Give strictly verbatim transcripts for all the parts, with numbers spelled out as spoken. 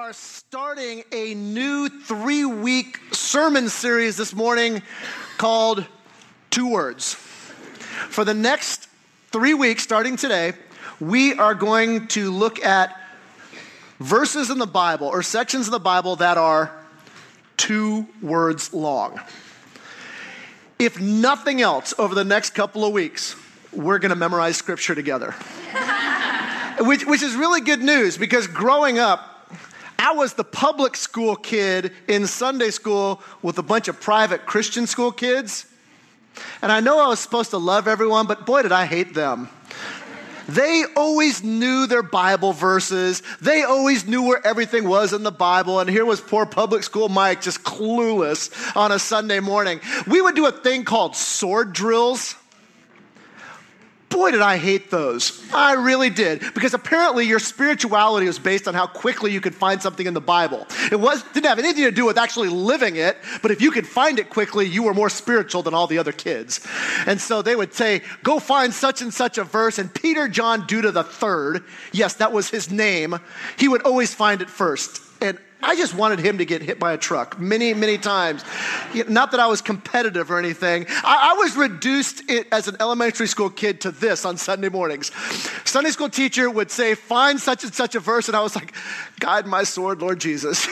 are starting a new three-week sermon series this morning called Two Words. For the next three weeks, starting today, we are going to look at verses in the Bible or sections of the Bible that are two words long. If nothing else, over the next couple of weeks, we're going to memorize scripture together. which, which is really good news, because growing up, I was the public school kid in Sunday school with a bunch of private Christian school kids. And I know I was supposed to love everyone, but boy, did I hate them. They always knew their Bible verses. They always knew where everything was in the Bible. And here was poor public school Mike just clueless on a Sunday morning. We would do a thing called sword drills. Boy, did I hate those. I really did. Because apparently your spirituality was based on how quickly you could find something in the Bible. It was, didn't have anything to do with actually living it, but if you could find it quickly, you were more spiritual than all the other kids. And so they would say, go find such and such a verse, and Peter John Duda the third, yes, that was his name, he would always find it first. And I just wanted him to get hit by a truck many, many times. Not that I was competitive or anything. I, I was reduced it, as an elementary school kid to this on Sunday mornings. Sunday school teacher would say, find such and such a verse, and I was like, guide my sword, Lord Jesus.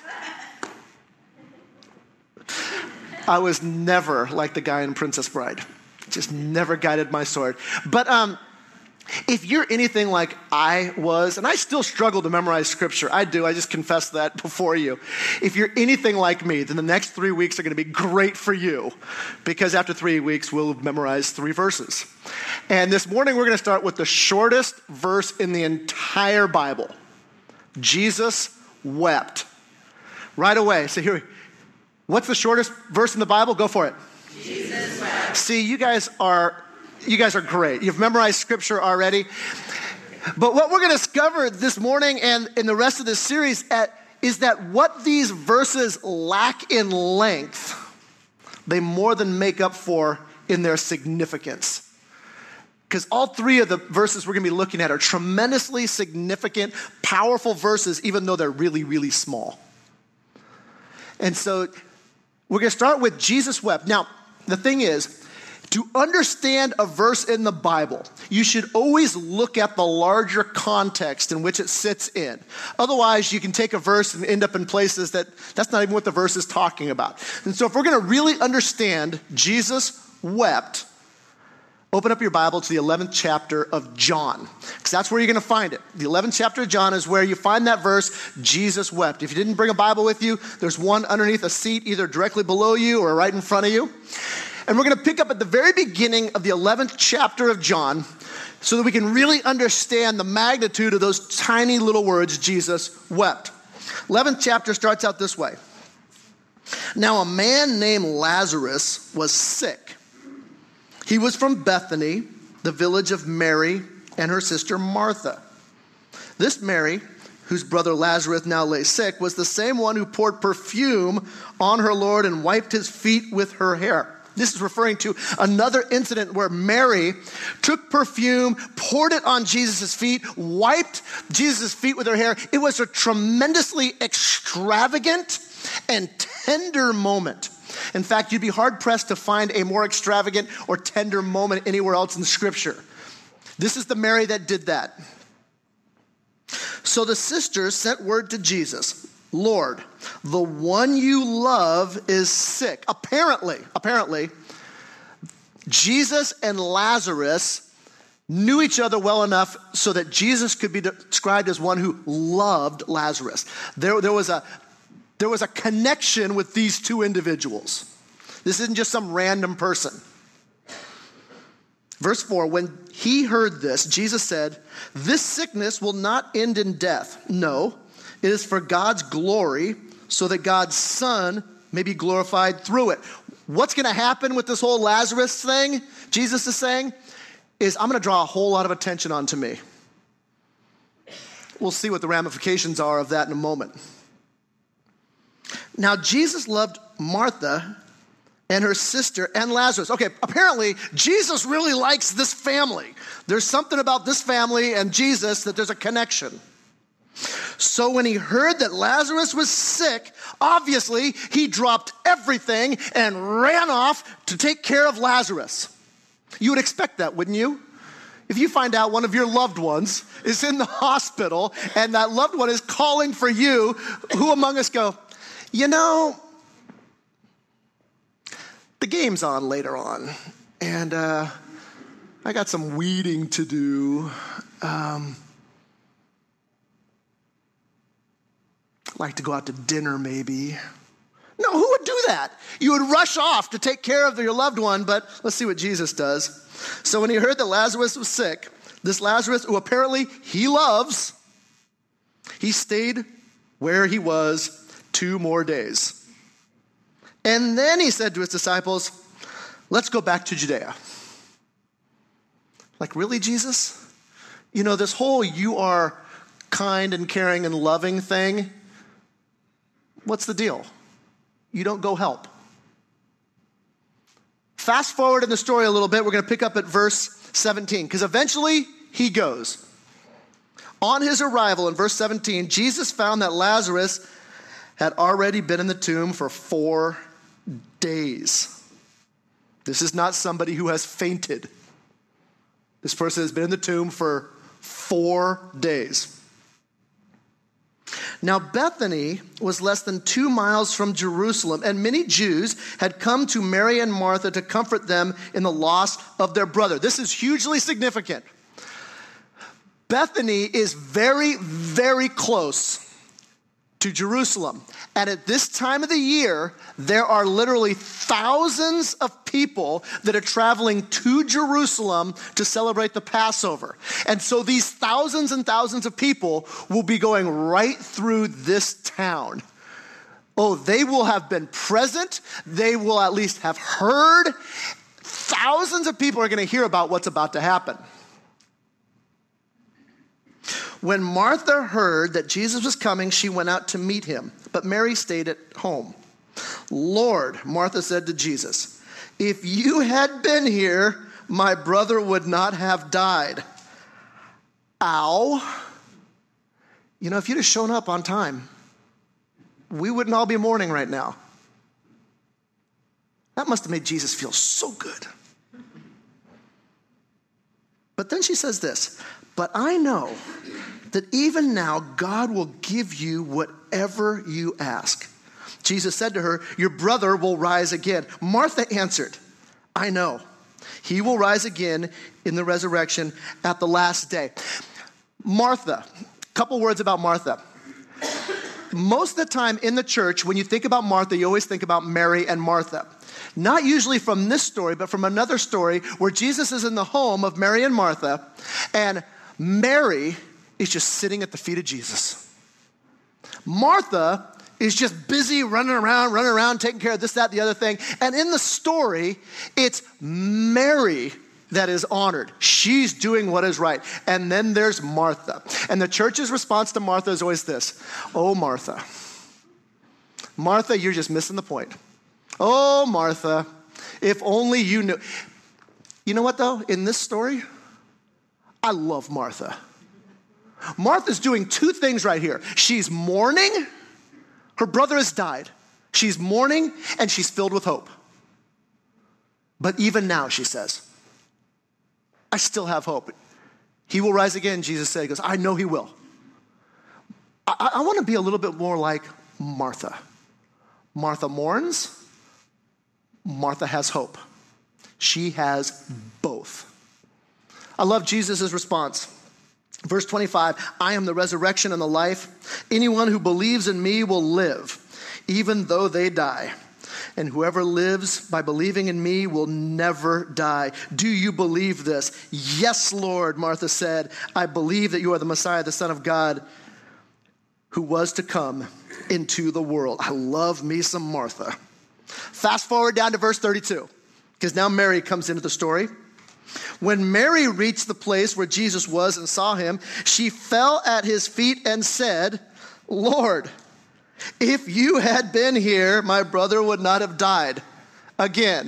I was never like the guy in Princess Bride. Just never guided my sword. But um, if you're anything like I was, and I still struggle to memorize scripture, I do, I just confess that before you. If you're anything like me, then the next three weeks are going to be great for you, because after three weeks, we'll memorize three verses. And this morning, we're going to start with the shortest verse in the entire Bible. Jesus wept. Right away. So here, what's the shortest verse in the Bible? Go for it. Jesus wept. See, you guys are... You guys are great. You've memorized scripture already. But what we're going to discover this morning and in the rest of this series at, is that what these verses lack in length, they more than make up for in their significance. Because all three of the verses we're going to be looking at are tremendously significant, powerful verses, even though they're really, really small. And so we're going to start with Jesus wept. Now, the thing is, to understand a verse in the Bible, you should always look at the larger context in which it sits in. Otherwise, you can take a verse and end up in places that that's not even what the verse is talking about. And so if we're going to really understand Jesus wept, open up your Bible to the eleventh chapter of John, because that's where you're going to find it. The eleventh chapter of John is where you find that verse, Jesus wept. If you didn't bring a Bible with you, there's one underneath a seat, either directly below you or right in front of you. And we're going to pick up at the very beginning of the eleventh chapter of John so that we can really understand the magnitude of those tiny little words, Jesus wept. eleventh chapter starts out this way. Now a man named Lazarus was sick. He was from Bethany, the village of Mary and her sister Martha. This Mary, whose brother Lazarus now lay sick, was the same one who poured perfume on her Lord and wiped his feet with her hair. This is referring to another incident where Mary took perfume, poured it on Jesus' feet, wiped Jesus' feet with her hair. It was a tremendously extravagant and tender moment. In fact, you'd be hard-pressed to find a more extravagant or tender moment anywhere else in Scripture. This is the Mary that did that. So the sisters sent word to Jesus, Lord, the one you love is sick. Apparently, apparently, Jesus and Lazarus knew each other well enough so that Jesus could be described as one who loved Lazarus. There, there was a, there was a connection with these two individuals. This isn't just some random person. Verse four, when he heard this, Jesus said, this sickness will not end in death. No, it is for God's glory, so that God's Son may be glorified through it. What's going to happen with this whole Lazarus thing, Jesus is saying, is I'm going to draw a whole lot of attention onto me. We'll see what the ramifications are of that in a moment. Now, Jesus loved Martha and her sister and Lazarus. Okay, apparently, Jesus really likes this family. There's something about this family and Jesus that there's a connection. So when he heard that Lazarus was sick, obviously he dropped everything and ran off to take care of Lazarus. You would expect that, wouldn't you? If you find out one of your loved ones is in the hospital and that loved one is calling for you, who among us go, you know, the game's on later on, and uh, I got some weeding to do. Um, I'd like to go out to dinner maybe. No, who would do that? You would rush off to take care of your loved one, but let's see what Jesus does. So when he heard that Lazarus was sick, this Lazarus, who apparently he loves, he stayed where he was two more days. And then he said to his disciples, let's go back to Judea. Like, really, Jesus? You know, this whole you are kind and caring and loving thing, what's the deal? You don't go help. Fast forward in the story a little bit, we're going to pick up at verse seventeen, because eventually he goes. On his arrival in verse seventeen, Jesus found that Lazarus had already been in the tomb for four days. This is not somebody who has fainted. This person has been in the tomb for four days. Now, Bethany was less than two miles from Jerusalem, and many Jews had come to Mary and Martha to comfort them in the loss of their brother. This is hugely significant. Bethany is very, very close to Jerusalem. And at this time of the year, there are literally thousands of people that are traveling to Jerusalem to celebrate the Passover. And so these thousands and thousands of people will be going right through this town. Oh, they will have been present. They will at least have heard. Thousands of people are going to hear about what's about to happen. When Martha heard that Jesus was coming, she went out to meet him, but Mary stayed at home. Lord, Martha said to Jesus, if you had been here, my brother would not have died. Ow. You know, if you'd have shown up on time, we wouldn't all be mourning right now. That must have made Jesus feel so good. But then she says this, but I know that even now God will give you whatever you ask. Jesus said to her, your brother will rise again. Martha answered, I know. He will rise again in the resurrection at the last day. Martha, a couple words about Martha. Most of the time in the church, when you think about Martha, you always think about Mary and Martha. Not usually from this story, but from another story where Jesus is in the home of Mary and Martha, and Mary is just sitting at the feet of Jesus. Martha is just busy running around, running around, taking care of this, that, the other thing. And in the story, it's Mary that is honored. She's doing what is right. And then there's Martha. And the church's response to Martha is always this. Oh, Martha. Martha, you're just missing the point. Oh, Martha, if only you knew. You know what, though? In this story, I love Martha. Martha's doing two things right here. She's mourning. Her brother has died. She's mourning, and she's filled with hope. But even now, she says, I still have hope. He will rise again, Jesus said. He goes, I know he will. I, I want to be a little bit more like Martha. Martha mourns. Martha has hope. She has both. I love Jesus' response. Verse twenty-five, I am the resurrection and the life. Anyone who believes in me will live, even though they die. And whoever lives by believing in me will never die. Do you believe this? Yes, Lord, Martha said. I believe that you are the Messiah, the Son of God, who was to come into the world. I love me some Martha. Fast forward down to verse thirty-two, because now Mary comes into the story. When Mary reached the place where Jesus was and saw him, she fell at his feet and said, Lord, if you had been here, my brother would not have died. Again,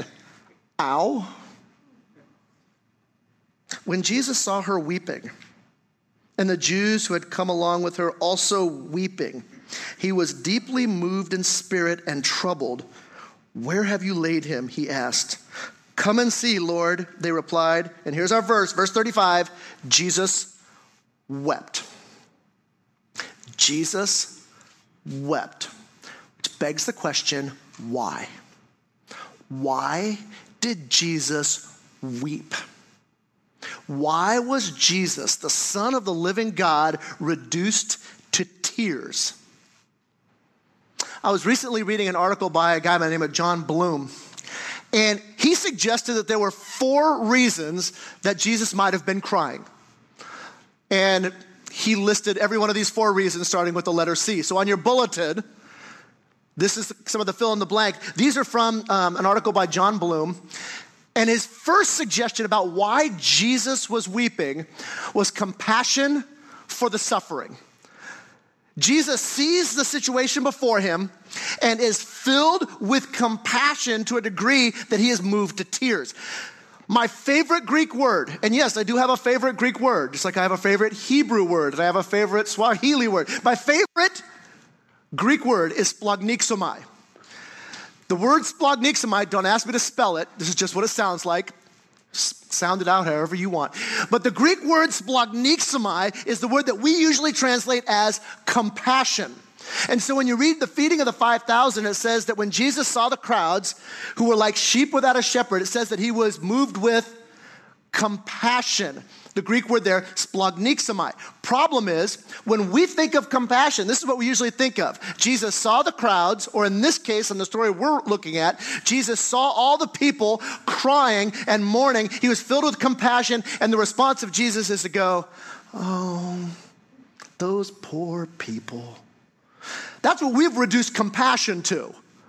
ow. When Jesus saw her weeping, and the Jews who had come along with her also weeping. He was deeply moved in spirit and troubled. "Where have you laid him?" he asked. "Come and see, Lord," they replied. And here's our verse, verse thirty-five. Jesus wept. Jesus wept. Which begs the question, why? Why did Jesus weep? Why was Jesus, the Son of the living God, reduced to tears? I was recently reading an article by a guy by the name of John Bloom, and he suggested that there were four reasons that Jesus might have been crying. And he listed every one of these four reasons starting with the letter C. So on your bulletin, this is some of the fill in the blank. These are from um, an article by John Bloom. And his first suggestion about why Jesus was weeping was compassion for the suffering. Jesus sees the situation before him and is filled with compassion to a degree that he is moved to tears. My favorite Greek word, and yes, I do have a favorite Greek word, just like I have a favorite Hebrew word, and I have a favorite Swahili word. My favorite Greek word is splagnixomai. The word splagnixomai, don't ask me to spell it. This is just what it sounds like. Sound it out however you want. But the Greek word splagnixomai is the word that we usually translate as compassion. And so when you read the feeding of the five thousand, it says that when Jesus saw the crowds who were like sheep without a shepherd, it says that he was moved with compassion. The Greek word there, splagnixomai. Problem is, when we think of compassion, this is what we usually think of. Jesus saw the crowds, or in this case, in the story we're looking at, Jesus saw all the people crying and mourning. He was filled with compassion, and the response of Jesus is to go, "Oh, those poor people." That's what we've reduced compassion to.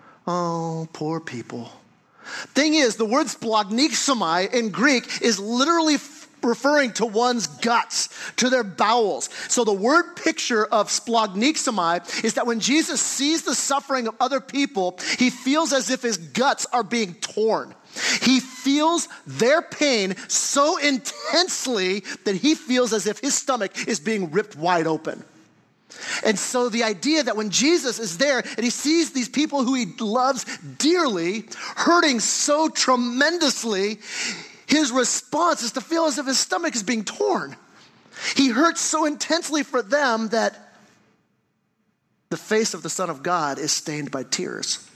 Oh, poor people. Thing is, the word splagnixomai in Greek is literally f- referring to one's guts, to their bowels. So the word picture of splagnixomai is that when Jesus sees the suffering of other people, he feels as if his guts are being torn. He feels their pain so intensely that he feels as if his stomach is being ripped wide open. And so the idea that when Jesus is there and he sees these people who he loves dearly hurting so tremendously, his response is to feel as if his stomach is being torn. He hurts so intensely for them that the face of the Son of God is stained by tears.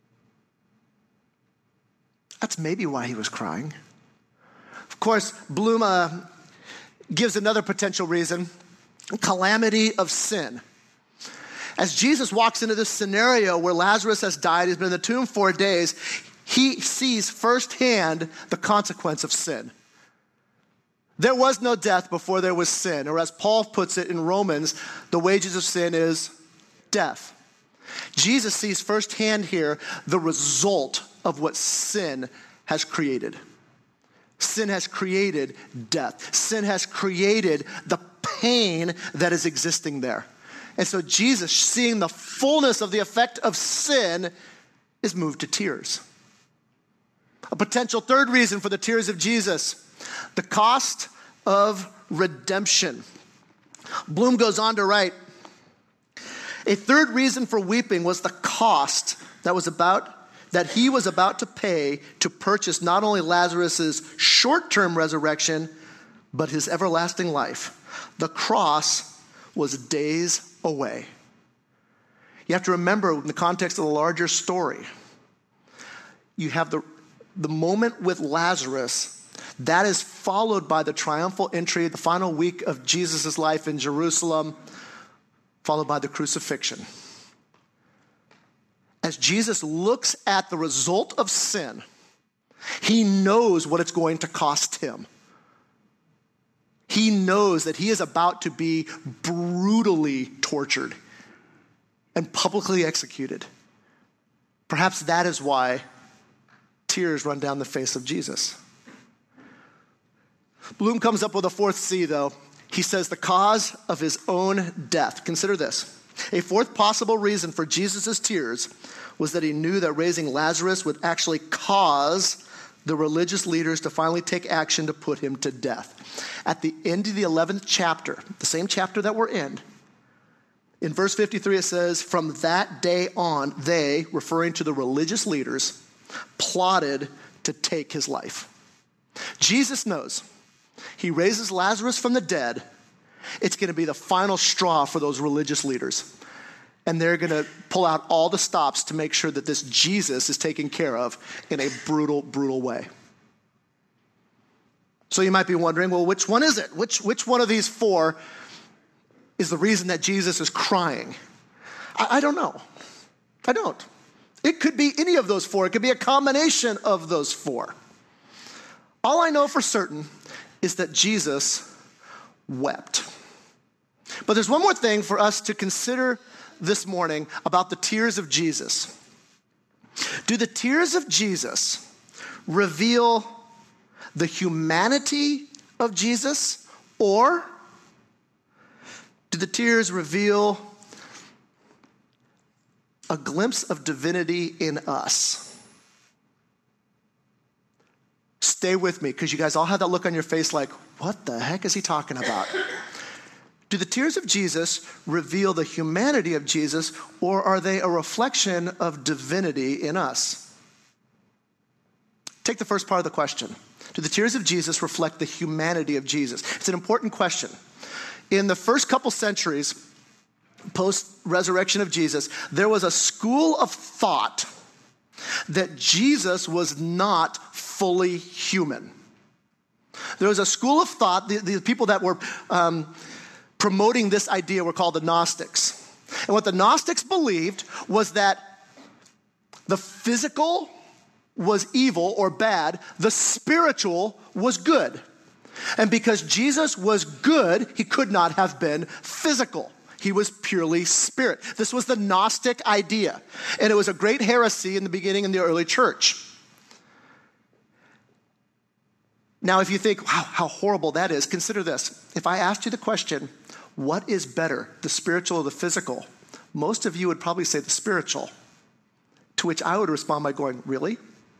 That's maybe why he was crying. Of course, Bloom uh, gives another potential reason. Calamity of sin. As Jesus walks into this scenario where Lazarus has died, he's been in the tomb four days, he sees firsthand the consequence of sin. There was no death before there was sin, or as Paul puts it in Romans, the wages of sin is death. Jesus sees firsthand here the result of what sin has created. Sin has created death. Sin has created the pain that is existing there. And so Jesus, seeing the fullness of the effect of sin, is moved to tears. A potential third reason for the tears of Jesus, the cost of redemption. Bloom goes on to write, a third reason for weeping was the cost that was about that he was about to pay to purchase not only Lazarus' short-term resurrection, but his everlasting life. The cross was days away. You have to remember, in the context of the larger story, you have the, the moment with Lazarus. That is followed by the triumphal entry, the final week of Jesus' life in Jerusalem, followed by the crucifixion. As Jesus looks at the result of sin, he knows what it's going to cost him. He knows that he is about to be brutally tortured and publicly executed. Perhaps that is why tears run down the face of Jesus. Bloom comes up with a fourth C, though. He says the cause of his own death. Consider this. A fourth possible reason for Jesus' tears was that he knew that raising Lazarus would actually cause the religious leaders to finally take action to put him to death. at the end of the eleventh chapter, the same chapter that we're in, in verse fifty-three it says, from that day on, they, referring to the religious leaders, plotted to take his life. Jesus knows. He raises Lazarus from the dead. It's going to be the final straw for those religious leaders. And they're going to pull out all the stops to make sure that this Jesus is taken care of in a brutal, brutal way. So you might be wondering, well, which one is it? Which, which one of these four is the reason that Jesus is crying? I, I don't know. I don't. It could be any of those four. It could be a combination of those four. All I know for certain is that Jesus wept. But there's one more thing for us to consider this morning about the tears of Jesus. Do the tears of Jesus reveal the humanity of Jesus, or do the tears reveal a glimpse of divinity in us? Stay with me, because you guys all have that look on your face like, what the heck is he talking about? Do the tears of Jesus reveal the humanity of Jesus, or are they a reflection of divinity in us? Take the first part of the question. Do the tears of Jesus reflect the humanity of Jesus? It's an important question. In the first couple centuries, post-resurrection of Jesus, there was a school of thought that Jesus was not fully human. There was a school of thought, the, the people that were um, promoting this idea were called the Gnostics. And what the Gnostics believed was that the physical was evil or bad, the spiritual was good. And because Jesus was good, he could not have been physical. He was purely spirit. This was the Gnostic idea. And it was a great heresy in the beginning in the early church. Now, if you think, wow, how horrible that is, consider this. If I asked you the question, what is better, the spiritual or the physical? Most of you would probably say the spiritual. To which I would respond by going, really?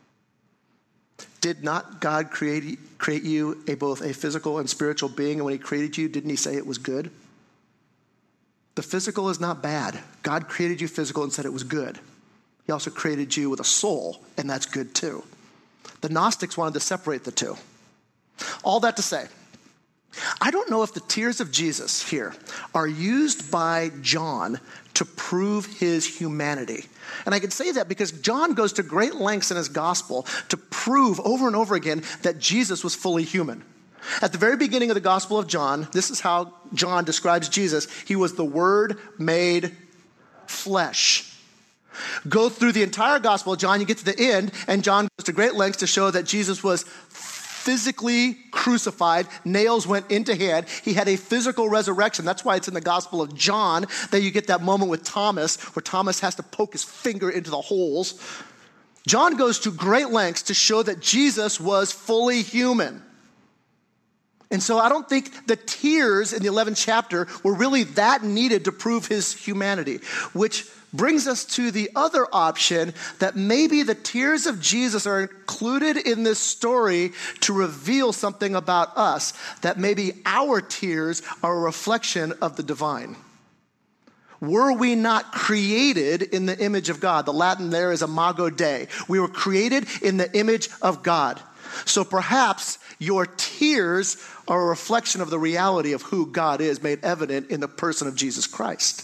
Did not God create, create you a, both a physical and spiritual being? And when he created you, didn't he say it was good? The physical is not bad. God created you physical and said it was good. He also created you with a soul, and that's good too. The Gnostics wanted to separate the two. All that to say, I don't know if the tears of Jesus here are used by John to prove his humanity. And I can say that because John goes to great lengths in his gospel to prove over and over again that Jesus was fully human. At the very beginning of the Gospel of John, this is how John describes Jesus. He was the Word made flesh. Go through the entire Gospel of John, you get to the end, and John goes to great lengths to show that Jesus was physically crucified. Nails went into hand. He had a physical resurrection. That's why it's in the Gospel of John that you get that moment with Thomas, where Thomas has to poke his finger into the holes. John goes to great lengths to show that Jesus was fully human. And so I don't think the tears in the eleventh chapter were really that needed to prove his humanity, which brings us to the other option that maybe the tears of Jesus are included in this story to reveal something about us, that maybe our tears are a reflection of the divine. Were we not created in the image of God? The Latin there is imago Dei. We were created in the image of God. So perhaps your tears are a reflection of the reality of who God is, made evident in the person of Jesus Christ.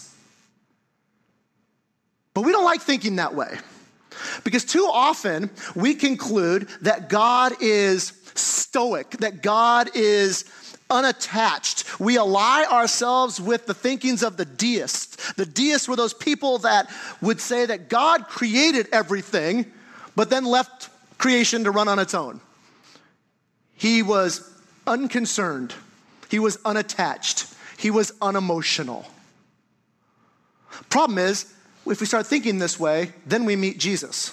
But we don't like thinking that way, because too often we conclude that God is stoic, that God is unattached. We ally ourselves with the thinkings of the deists. The deists were those people that would say that God created everything, but then left creation to run on its own. He was unconcerned. He was unattached. He was unemotional. Problem is, if we start thinking this way, then we meet Jesus.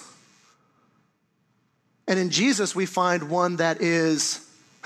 And in Jesus, we find one that is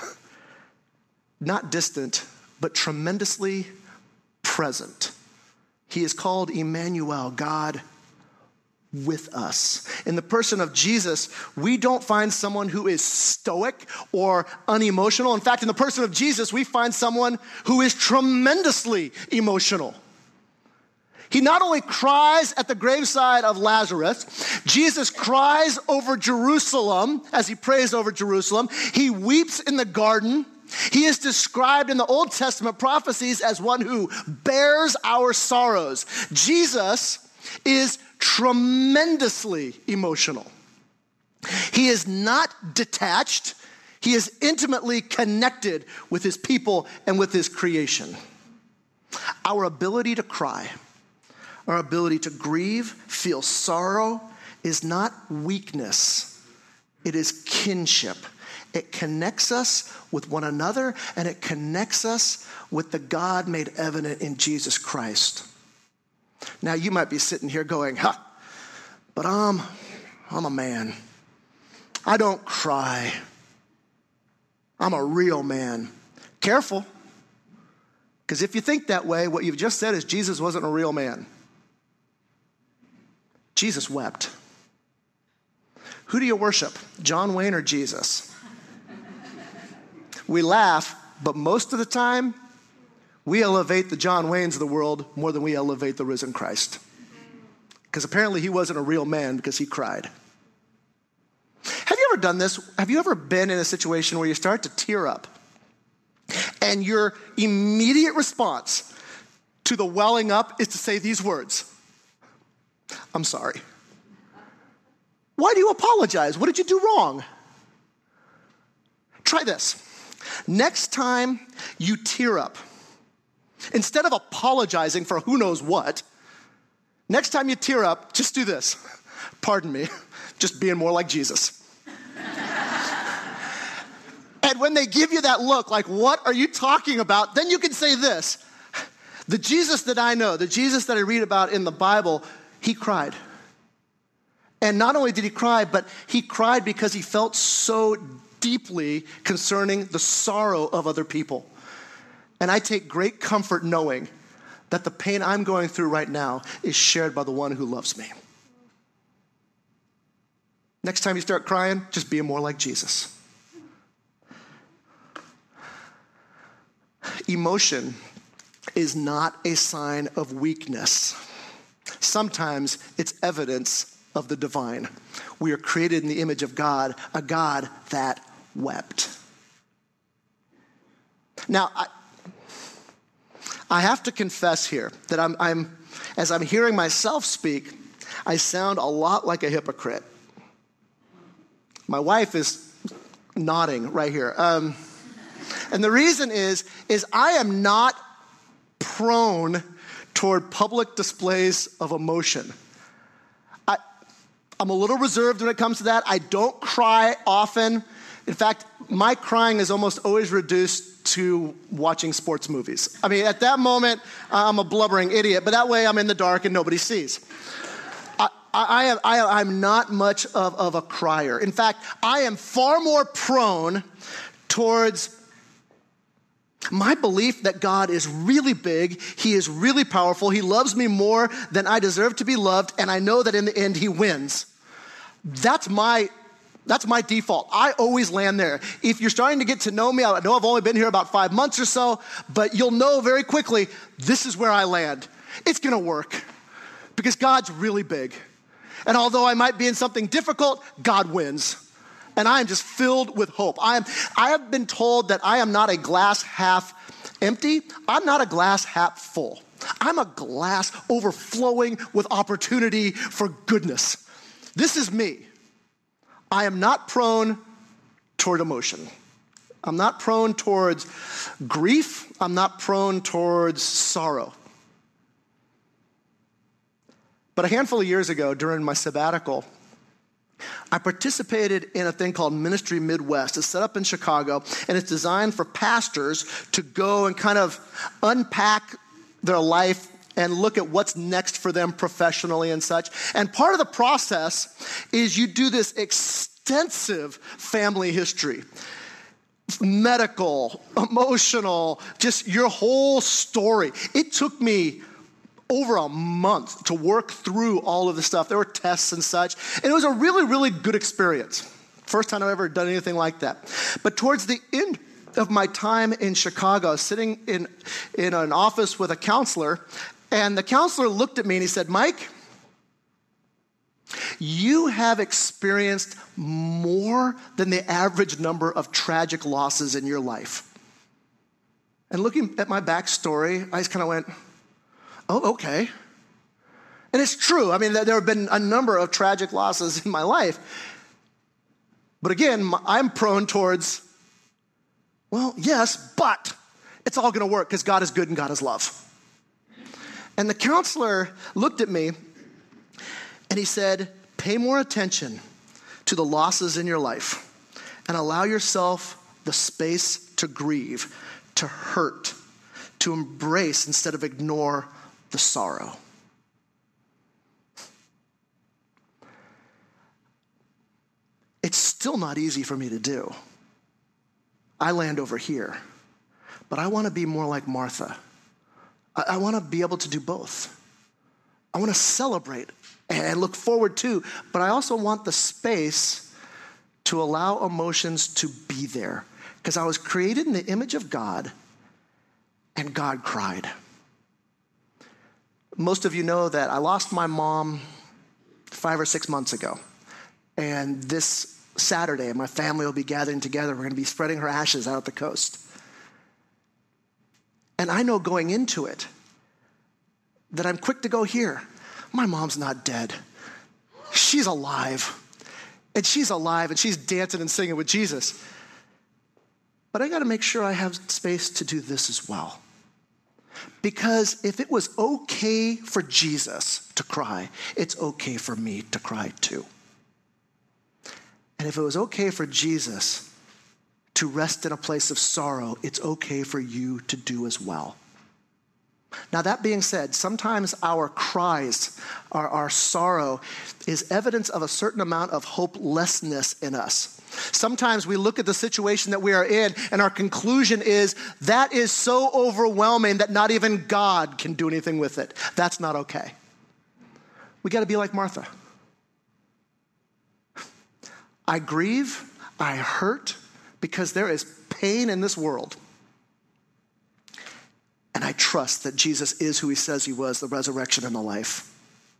not distant, but tremendously present. He is called Emmanuel, God with us. In the person of Jesus, we don't find someone who is stoic or unemotional. In fact, in the person of Jesus, we find someone who is tremendously emotional. He not only cries at the graveside of Lazarus, Jesus cries over Jerusalem as he prays over Jerusalem. He weeps in the garden. He is described in the Old Testament prophecies as one who bears our sorrows. Jesus is tremendously emotional. He is not detached. He is intimately connected with his people and with his creation. Our ability to cry, our ability to grieve, feel sorrow, is not weakness. It is kinship. It connects us with one another, and it connects us with the God made evident in Jesus Christ. Now, you might be sitting here going, ha, but I'm, I'm a man. I don't cry. I'm a real man. Careful, because if you think that way, what you've just said is Jesus wasn't a real man. Jesus wept. Who do you worship, John Wayne or Jesus? We laugh, but most of the time, we elevate the John Waynes of the world more than we elevate the risen Christ. Because apparently he wasn't a real man because he cried. Have you ever done this? Have you ever been in a situation where you start to tear up and your immediate response to the welling up is to say these words? I'm sorry. Why do you apologize? What did you do wrong? Try this. Next time you tear up, instead of apologizing for who knows what, next time you tear up, just do this. Pardon me, just being more like Jesus. And when they give you that look, like, what are you talking about? Then you can say this. The Jesus that I know, the Jesus that I read about in the Bible, he cried. And not only did he cry, but he cried because he felt so deeply concerning the sorrow of other people. And I take great comfort knowing that the pain I'm going through right now is shared by the one who loves me. Next time you start crying, just be more like Jesus. Emotion is not a sign of weakness. Sometimes it's evidence of the divine. We are created in the image of God, a God that wept. Now, I, I have to confess here that I'm, I'm, as I'm hearing myself speak, I sound a lot like a hypocrite. My wife is nodding right here. Um, and the reason is, is I am not prone toward public displays of emotion. I, I'm a little reserved when it comes to that. I don't cry often. In fact, my crying is almost always reduced to watching sports movies. I mean, at that moment, I'm a blubbering idiot, but that way I'm in the dark and nobody sees. I, I, am, I, I'm not much of, of a crier. In fact, I am far more prone towards my belief that God is really big, he is really powerful, he loves me more than I deserve to be loved, and I know that in the end he wins. That's my That's my default. I always land there. If you're starting to get to know me, I know I've only been here about five months or so, but you'll know very quickly, this is where I land. It's gonna work because God's really big. And although I might be in something difficult, God wins. And I am just filled with hope. I am. I have been told that I am not a glass half empty. I'm not a glass half full. I'm a glass overflowing with opportunity for goodness. This is me. I am not prone toward emotion. I'm not prone towards grief. I'm not prone towards sorrow. But a handful of years ago, during my sabbatical, I participated in a thing called Ministry Midwest. It's set up in Chicago, and it's designed for pastors to go and kind of unpack their life and look at what's next for them professionally and such. And part of the process is you do this extensive family history. Medical, emotional, just your whole story. It took me over a month to work through all of the stuff. There were tests and such. And it was a really, really good experience. First time I've ever done anything like that. But towards the end of my time in Chicago, I was sitting in, in an office with a counselor, and the counselor looked at me and he said, Mike, you have experienced more than the average number of tragic losses in your life. And looking at my backstory, I just kind of went, oh, okay. And it's true. I mean, there have been a number of tragic losses in my life. But again, I'm prone towards, well, yes, but it's all going to work because God is good and God is love. And the counselor looked at me and he said, pay more attention to the losses in your life and allow yourself the space to grieve, to hurt, to embrace instead of ignore the sorrow. It's still not easy for me to do. I land over here, but I want to be more like Martha. I, I want to be able to do both. I want to celebrate and look forward to, but I also want the space to allow emotions to be there, because I was created in the image of God, and God cried. Most of you know that I lost my mom five or six months ago. And this Saturday, my family will be gathering together. We're going to be spreading her ashes out at the coast. And I know going into it that I'm quick to go here. My mom's not dead. She's alive. And she's alive, and she's dancing and singing with Jesus. But I got to make sure I have space to do this as well. Because if it was okay for Jesus to cry, it's okay for me to cry too. And if it was okay for Jesus to rest in a place of sorrow, it's okay for you to do as well. Now, that being said, sometimes our cries, our, our sorrow, is evidence of a certain amount of hopelessness in us. Sometimes we look at the situation that we are in, and our conclusion is, that is so overwhelming that not even God can do anything with it. That's not okay. We got to be like Martha. I grieve, I hurt, because there is pain in this world. And I trust that Jesus is who he says he was, the resurrection and the life.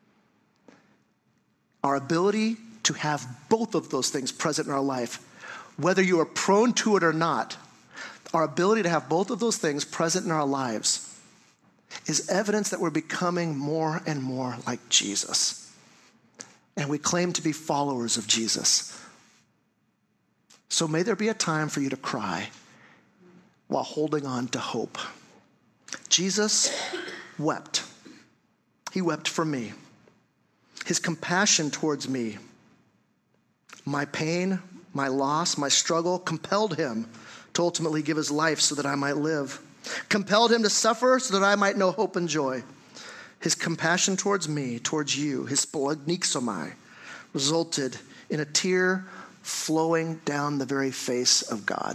Our ability to have both of those things present in our life, whether you are prone to it or not, our ability to have both of those things present in our lives is evidence that we're becoming more and more like Jesus. And we claim to be followers of Jesus. So may there be a time for you to cry while holding on to hope. Jesus wept. He wept for me. His compassion towards me, my pain, my loss, my struggle, compelled him to ultimately give his life so that I might live. Compelled him to suffer so that I might know hope and joy. His compassion towards me, towards you, his splagnixomai, resulted in a tear flowing down the very face of God.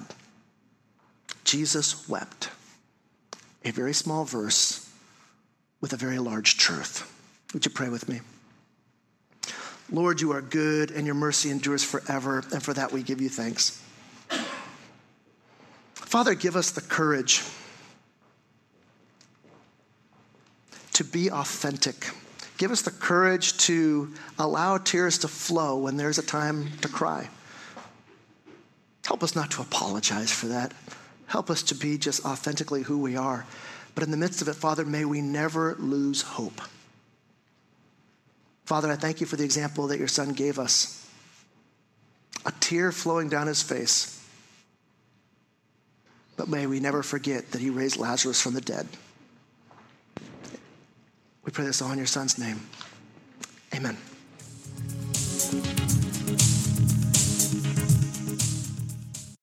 Jesus wept. A very small verse with a very large truth. Would you pray with me? Lord, you are good and your mercy endures forever, and for that we give you thanks. Father, give us the courage to be authentic. Give us the courage to allow tears to flow when there's a time to cry. Help us not to apologize for that. Help us to be just authentically who we are. But in the midst of it, Father, may we never lose hope. Father, I thank you for the example that your son gave us. A tear flowing down his face. But may we never forget that he raised Lazarus from the dead. We pray this all in your son's name. Amen.